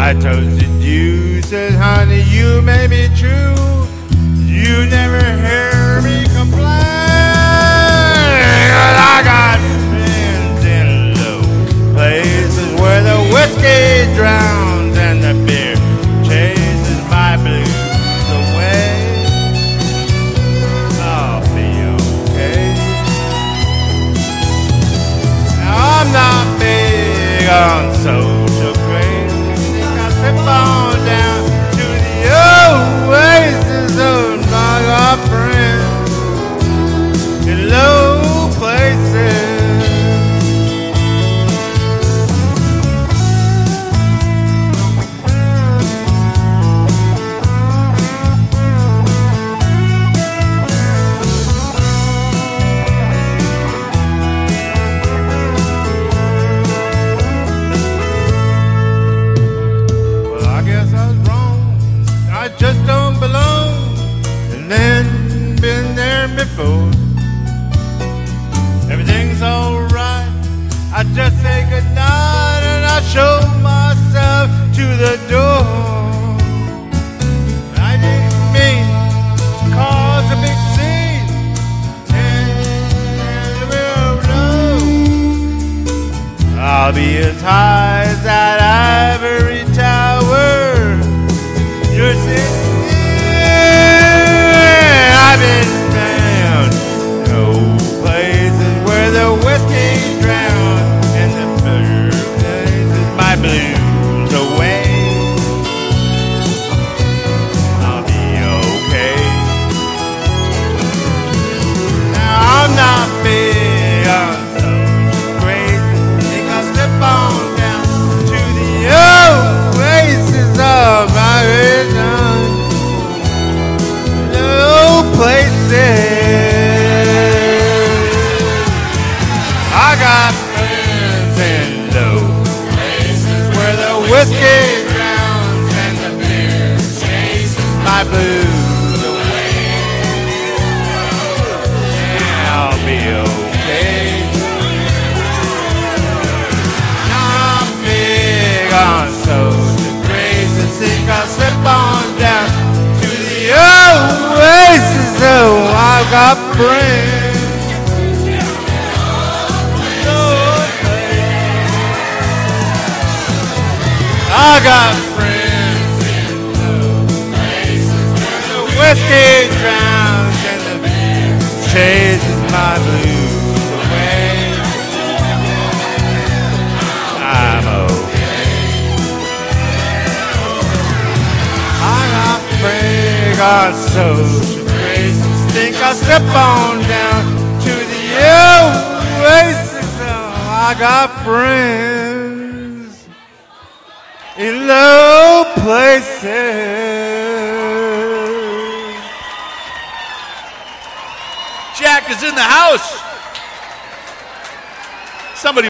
I toasted you, said, honey, you may be true. You never hear me complain. I got friends in low places where the whiskey drowns and the beer chases my blues away. I'll be okay. Now I'm not big on social grace. I slip on down to the oasis of my friends in low places. Just don't belong, and then been there before. Everything's alright, I just say goodnight and I show myself to the door. I didn't mean to cause a big scene, and we'll know I'll be as high as that ivory tower. You're sitting there. I've been found no places where the whiskey drowns and the beer chases my blues away. I'll be okay. Now I'm not big on social grace. Think I'll slip on down to the oasis of my vision, low places. I got friends in low places where the whiskey drowns and the beer chases my blues away. Yeah, I'll be okay. I'm big on social grace and think I'll slip on down to the oasis. Oh, I've got friends. I got friends in those places where the whiskey drowns and the beer chases my blues away. I'm okay. I got big on social grace. Think I'll step on down to the oasis. Oh, I got friends in low places. Jack is in the house. Somebody